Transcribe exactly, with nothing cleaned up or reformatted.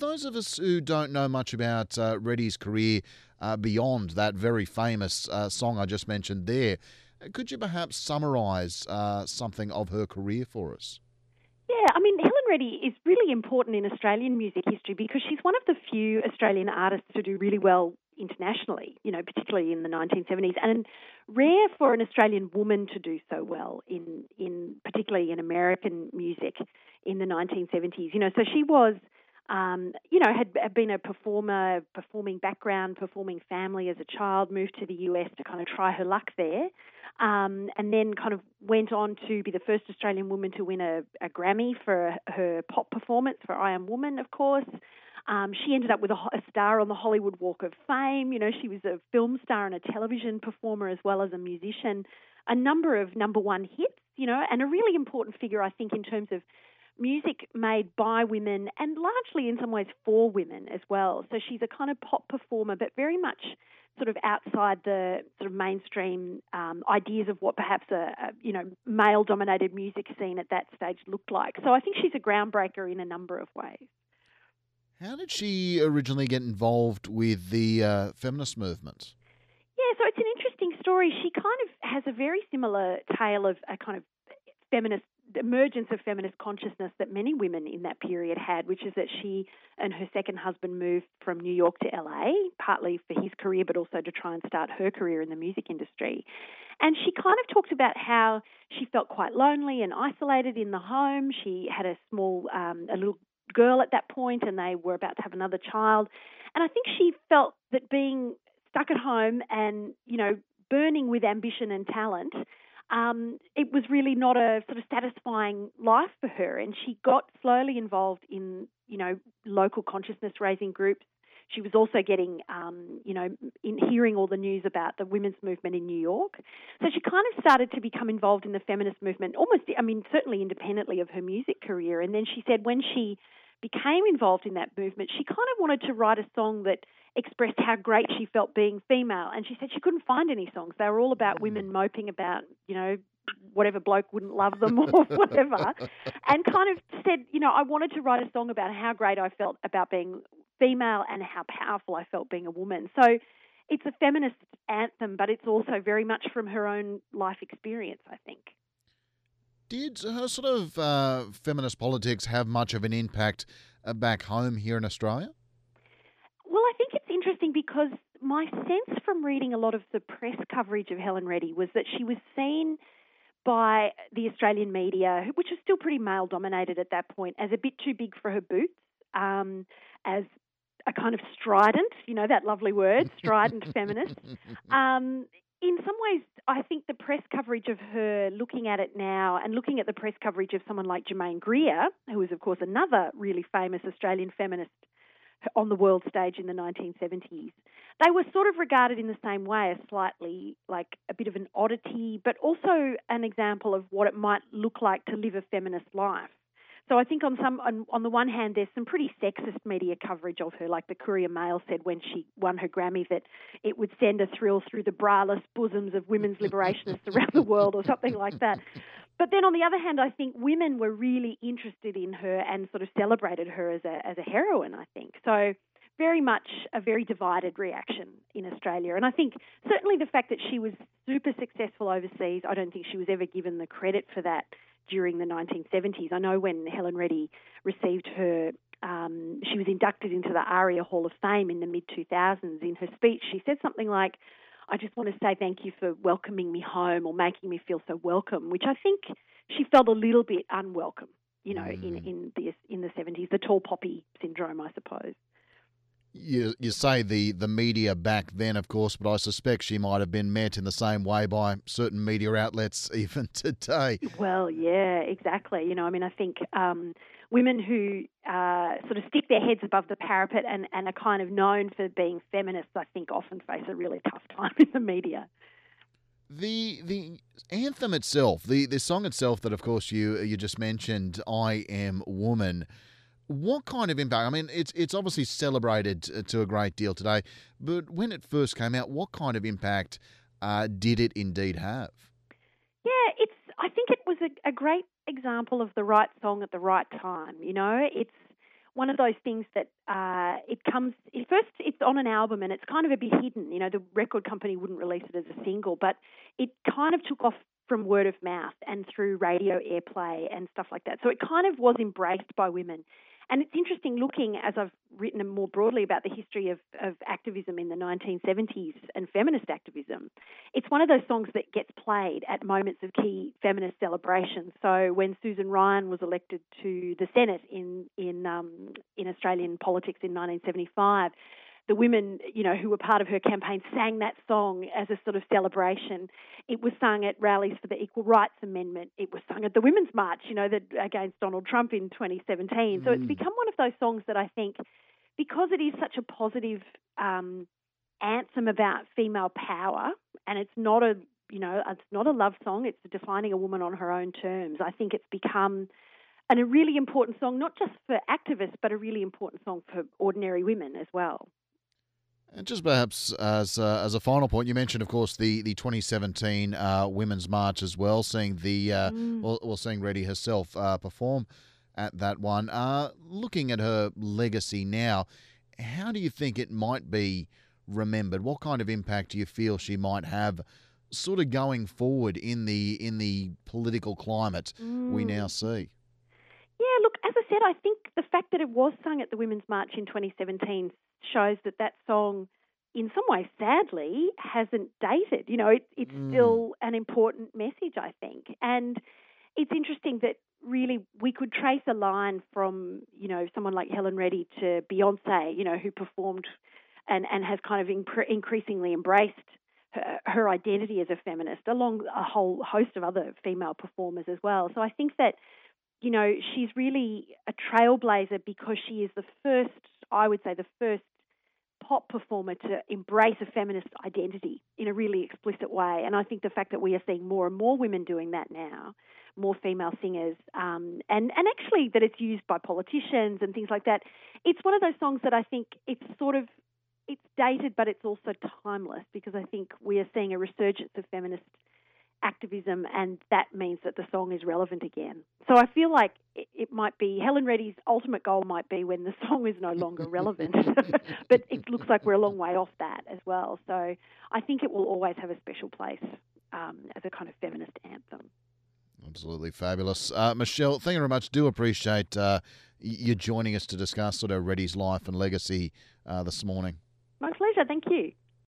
those of us who don't know much about uh, Reddy's career uh, beyond that very famous uh, song I just mentioned there, could you perhaps summarise uh, something of her career for us? Yeah, I mean, Helen Reddy is really important in Australian music history because she's one of the few Australian artists to do really well internationally, you know, particularly in the nineteen seventies, and rare for an Australian woman to do so well in, in particularly in American music in the nineteen seventies. You know, so she was, um, you know, had, had been a performer, performing background, performing family as a child, moved to the U S to kind of try her luck there. Um, and then kind of went on to be the first Australian woman to win a, a Grammy for her pop performance for I Am Woman, of course. Um, she ended up with a, a star on the Hollywood Walk of Fame. You know, she was a film star and a television performer as well as a musician. A number of number one hits, you know, and a really important figure, I think, in terms of music made by women and largely in some ways for women as well. So she's a kind of pop performer, but very much sort of outside the sort of mainstream um, ideas of what perhaps a, a you know male-dominated music scene at that stage looked like. So I think she's a groundbreaker in a number of ways. How did she originally get involved with the uh, feminist movement? Yeah, so it's an interesting story. She kind of has a very similar tale of a kind of feminist emergence of feminist consciousness that many women in that period had, which is that she and her second husband moved from New York to L A, partly for his career, but also to try and start her career in the music industry. And she kind of talked about how she felt quite lonely and isolated in the home. She had a small, um, a little girl at that point, and they were about to have another child. And I think she felt that being stuck at home and, you know, burning with ambition and talent, Um, it was really not a sort of satisfying life for her, and she got slowly involved in, you know, local consciousness raising groups. She was also getting, um, you know, in hearing all the news about the women's movement in New York. So she kind of started to become involved in the feminist movement, almost, I mean, certainly independently of her music career. And then she said when she became involved in that movement, she kind of wanted to write a song that expressed how great she felt being female. And she said she couldn't find any songs. They were all about women moping about, you know, whatever bloke wouldn't love them or whatever. And kind of said, you know, I wanted to write a song about how great I felt about being female and how powerful I felt being a woman. So it's a feminist anthem, but it's also very much from her own life experience, I think. Did her sort of uh, feminist politics have much of an impact uh, back home here in Australia? Well, I think it's interesting because my sense from reading a lot of the press coverage of Helen Reddy was that she was seen by the Australian media, which was still pretty male-dominated at that point, as a bit too big for her boots, um, as a kind of strident, you know, that lovely word, strident feminist. Um, in some ways, I think the press coverage of her, looking at it now and looking at the press coverage of someone like Germaine Greer, who is, of course, another really famous Australian feminist on the world stage in the nineteen seventies, they were sort of regarded in the same way as slightly like a bit of an oddity, but also an example of what it might look like to live a feminist life. So I think on some on, on the one hand, there's some pretty sexist media coverage of her, like the Courier Mail said when she won her Grammy that it would send a thrill through the braless bosoms of women's liberationists around the world or something like that. But then on the other hand, I think women were really interested in her and sort of celebrated her as a as a heroine, I think. So very much a very divided reaction in Australia. And I think certainly the fact that she was super successful overseas, I don't think she was ever given the credit for that during the nineteen seventies. I know when Helen Reddy received her, um, she was inducted into the ARIA Hall of Fame in the mid two thousands. In her speech, she said something like, I just want to say thank you for welcoming me home or making me feel so welcome, which I think she felt a little bit unwelcome, you know, mm. in, in the in the seventies, the tall poppy syndrome, I suppose. You you say the, the media back then, of course, but I suspect she might have been met in the same way by certain media outlets even today. Well, yeah, exactly. You know, I mean, I think um, women who uh, sort of stick their heads above the parapet and, and are kind of known for being feminists, I think often face a really tough time in the media. The the anthem itself, the, the song itself that, of course, you you just mentioned, I Am Woman, what kind of impact? I mean, it's it's obviously celebrated to a great deal today, but when it first came out, what kind of impact uh, did it indeed have? Yeah, it's. I think it was a, a great example of the right song at the right time. You know, it's one of those things that uh, it comes, it first it's on an album and it's kind of a bit hidden. You know, the record company wouldn't release it as a single, but it kind of took off from word of mouth and through radio airplay and stuff like that. So it kind of was embraced by women. And it's interesting looking, as I've written more broadly about the history of, of activism in the nineteen seventies and feminist activism, it's one of those songs that gets played at moments of key feminist celebrations. So when Susan Ryan was elected to the Senate in in um, in Australian politics in nineteen seventy-five, the women, you know, who were part of her campaign sang that song as a sort of celebration. It was sung at rallies for the Equal Rights Amendment. It was sung at the Women's March, you know, that against Donald Trump in twenty seventeen. So Mm. it's become one of those songs that I think, because it is such a positive um, anthem about female power, and it's not a, you know, it's not a love song. It's defining a woman on her own terms. I think it's become and a really important song, not just for activists, but a really important song for ordinary women as well. And just perhaps as uh, as a final point, you mentioned, of course, the the twenty seventeen uh, Women's March as well, seeing the uh, Mm. well, well, seeing Reddy herself uh, perform at that one. Uh, looking at her legacy now, how do you think it might be remembered? What kind of impact do you feel she might have, sort of going forward in the in the political climate we now Mm. see? Yeah, look, as I said, I think the fact that it was sung at the Women's March in twenty seventeen shows that that song, in some ways, sadly, hasn't dated. You know, it, it's Mm. still an important message, I think. And it's interesting that really we could trace a line from, you know, someone like Helen Reddy to Beyonce, you know, who performed and, and has kind of incre- increasingly embraced her, her identity as a feminist, along a whole host of other female performers as well. So I think that, you know, she's really a trailblazer because she is the first, I would say, the first pop performer to embrace a feminist identity in a really explicit way. And I think the fact that we are seeing more and more women doing that now, more female singers, um, and, and actually that it's used by politicians and things like that, it's one of those songs that I think it's sort of, it's dated, but it's also timeless, because I think we are seeing a resurgence of feminist activism, and that means that the song is relevant again. So I feel like it, it might be, Helen Reddy's ultimate goal might be when the song is no longer relevant, but it looks like we're a long way off that as well. So I think it will always have a special place um, as a kind of feminist anthem. Absolutely fabulous. Uh, Michelle, thank you very much. Do appreciate uh, you joining us to discuss sort of Reddy's life and legacy uh, this morning. My pleasure. Thank you.